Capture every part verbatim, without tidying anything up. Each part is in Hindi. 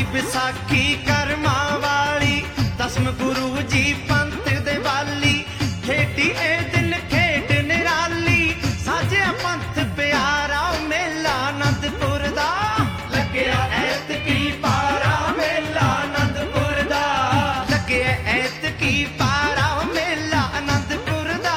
विसाखी कर्मा वाली दसम गुरु जी पंथ दे वाली खेडी ए दिन खेड निराली साजे पंथ प्यारा मेला आनंदपुर दा लग्या ऐतकी पारा मेला आनंदपुर दा लग्या ऐतकी पारा मेला आनंदपुर दा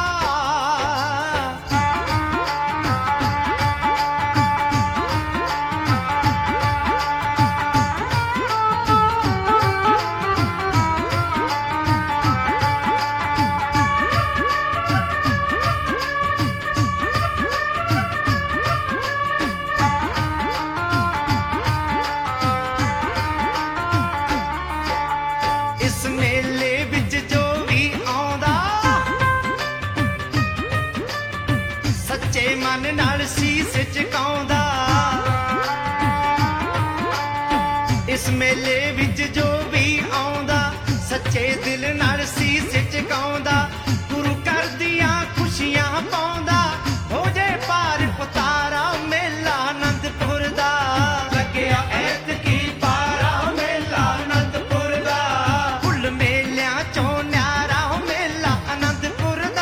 इस मेले विच जो भी आउंदा सच्चे मन नाल शीस झुकाउंदा इस मेले विच जो भी आउंदा सच्चे दिल नाल शीस झुकाउंदा गुरु कर दियां खुशियां पाउंदा हो जे पार उतारा मेला आनंदपुर दा लग्या ऐतकी पारा मेला आनंदपुर दा फुल मेलियां चों न्यारा मेला आनंदपुर दा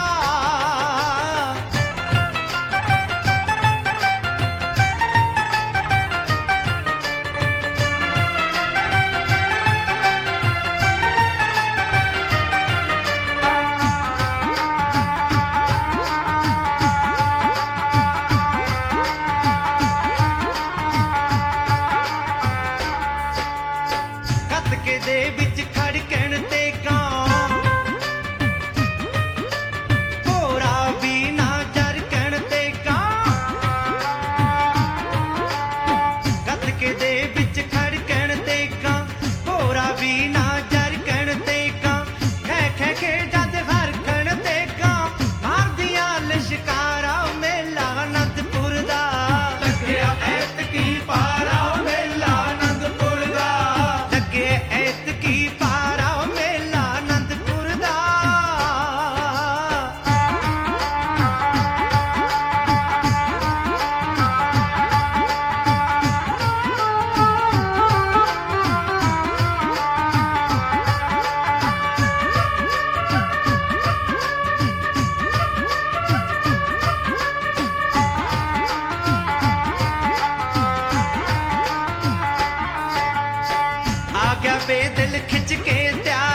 कतके दे विच खड़कण ते गां घोड़ा भी ना जरकण ते गां कतके दे विच खड़कण ते गां घोड़ा भी ना जरकण ते गां खे खे खे जद हरकण ते गां मारदियां लिशकारा मेला आनंदपुर दा लग्या ऐतकी पारा मेला आनंदपुर दा लगे ऐतकी पारा मेला आनंदपुर दा आ गया बेदिल खिंच के त्यार